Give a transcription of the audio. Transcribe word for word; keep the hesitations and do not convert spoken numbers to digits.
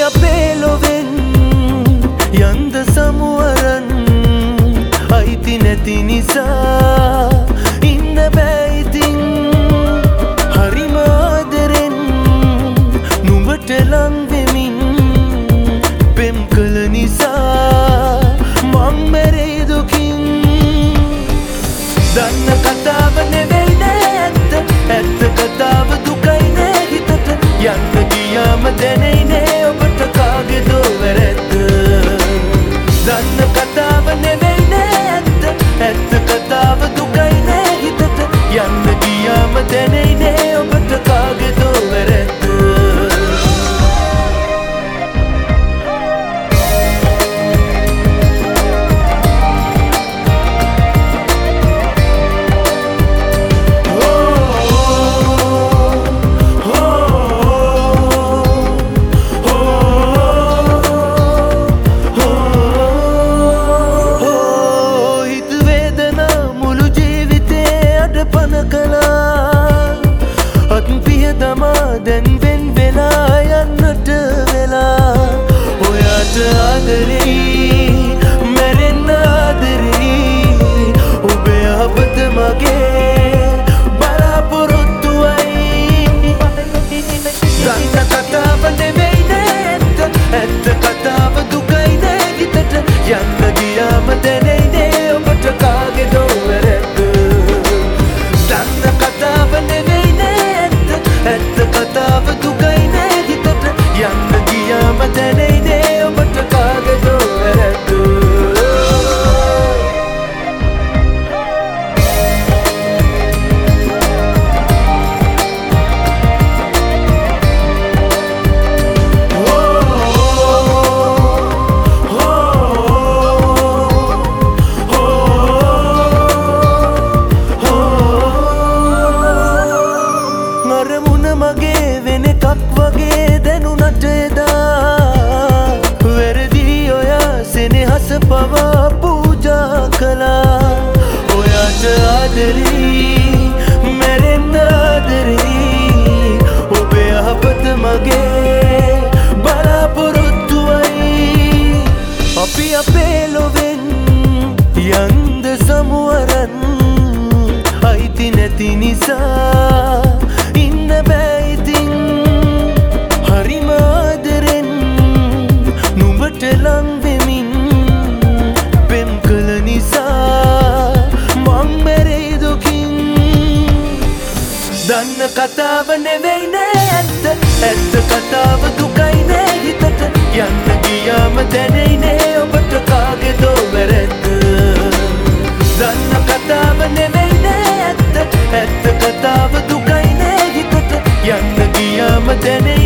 අපේ ලොවෙන් යන්ද සමුවරන් අයිති නැති නිසා ඉන්න බෑ ඉතින් හරිම ආදරෙන් නුඹට ලං වෙමින් පෙම් කළ නිසා මං මැරෙයි දුකින් දන්න කතාව නෙවෙයි නෑ ඇත්ත ඇත්ත කතාව දුකයි නෑ හිතට යන්න ගියාම දැනෙයි නෑ ඔබට කාගේදෝ වැරැද්ද දන්න කතාව නෙවෙයි නෑ ඇත්ත ඇත්ත කතාව දුකයි නෑ හිතට යන්න ගියාම දැනෙයි නෑ ඔබට කාගේදෝ වැරැද්ද දැන් වෙන් වෙලා යන්නට වෙලා ඔයාට ආදරෙයි මැරෙන්න ආදරෙයි ඔබේ යහපත මගේ බලාපොරොත්තුවයි දන්න කතාව නෙවෙයි නෑ ඇත්ත ඇත්ත කතාව දුකයි නෑ හිතට යන්න ගියාම දැනෙයි නෑ ඔබට කාගේදෝ වැරැද්ද දන්න කතාව නෙවෙයි නෑ ඇත්ත කතාව දුකයි නෑ හිතට යන්න ගියාම දැනෙයි නෑ ඔබට කාගේදෝ වැරැද්ද මගේ වෙන එකක් වගේ දැනුණට එදා වැරදි ඔයා සෙනෙහස පවා පූජා කළා ඔයාට ආදරෙයි මැරෙන්න ආදරෙයි ඔබේ යහපත මගේ බලාපොරොත්තුවයි අපි අපේ ලොවෙන් යන්ද සමුවරන් අයිති නැති නිසා ඉන්න බෑ ඉතින් හරිම ආදරෙන් නුඹට ලං වෙමින් පෙම් කළ නිසා මං මැරෙයි දුකින් දන්න කතාව නෙවෙයි නෑ ඇත්ත ඇත්ත කතාව දුකයි නෑ හිතට යන්න ගියාම දැනෙයි නෑ ඔබට කාගේදෝ වැරැද්ද දන්න කතාව නෙවෙයි නෑ ඇත්ත ඇත්ත කතාව දුකයි නෑ හිතට යන්න ගියාම දැනෙයි